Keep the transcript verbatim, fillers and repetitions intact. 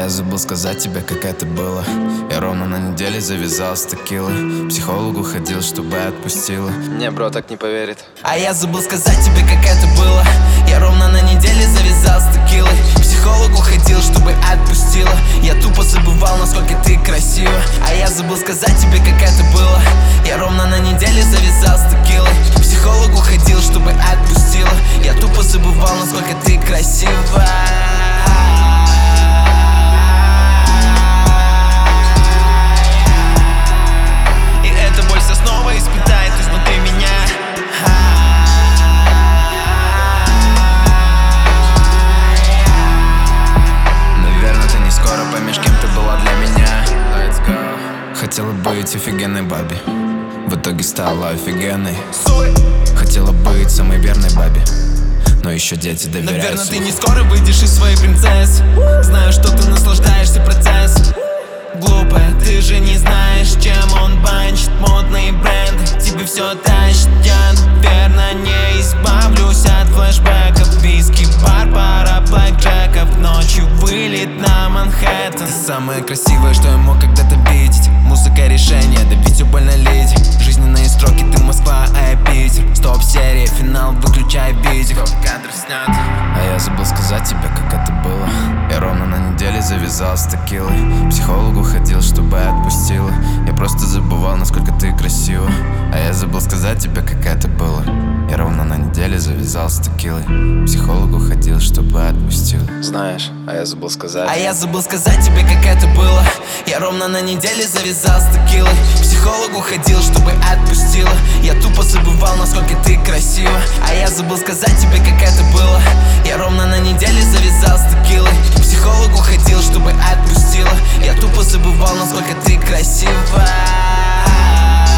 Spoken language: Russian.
я забыл сказать тебе, как это было. Я ровно на неделе завязал с текилой. Психологу ходил, чтобы отпустила. Не, бро, так не поверит. А я забыл сказать тебе, как это было. Я ровно на неделе завязал с текилой. Психологу ходил, чтобы отпустила. Я тупо забывал, насколько ты красива. А я забыл сказать тебе, как это было. Я ровно на неделе завязал с текилой. Психологу ходил, чтобы отпустила. Я тупо забывал, насколько ты красива. И эта боль все снова испытает изнутри меня. Наверное, ты не скоро поймешь, кем ты была для меня. Let's go. Хотела быть офигенной бабе, в итоге стала офигенной. Хотела быть самой верной бабе, но еще дети доверяют. Наверное, ты не скоро выйдешь из своей принцессы. Знаю, что ты наслаждаешься процессом. Глупая, ты же не знаешь, чем он банчит. Модные бренды тебе все тащит. Я, наверное, не избавлюсь от флешбеков. Виски, бар, пара блэкджеков. Ночью вылет на Манхэттен. Ты самая красивая, что я мог когда-то видеть. Музыка решение, добить больно леди. Жизненные строки, ты Москва, а я Питер. Стоп-серия, финал, выключай видео. Кадр снят. А я забыл сказать тебе, как это было. Я ровно на неделе завязал с текилой. Психологу ходил, чтобы отпустила. Я просто забывал, насколько ты красива. А я забыл сказать тебе, как это было. Я ровно на неделе завязал с текилой. Психологу ходил, чтобы отпустила. Знаешь, а я забыл сказать. А я забыл сказать тебе, как это было. Я ровно на неделе завязал с текилой. Психологу ходил, чтобы отпустила. Я тупо забывал, насколько ты красива. А я забыл сказать тебе, как это было. Я ровно на неделе завязал с текилой. Психологу ходил, чтобы отпустила. Я тупо забывал, насколько ты красива.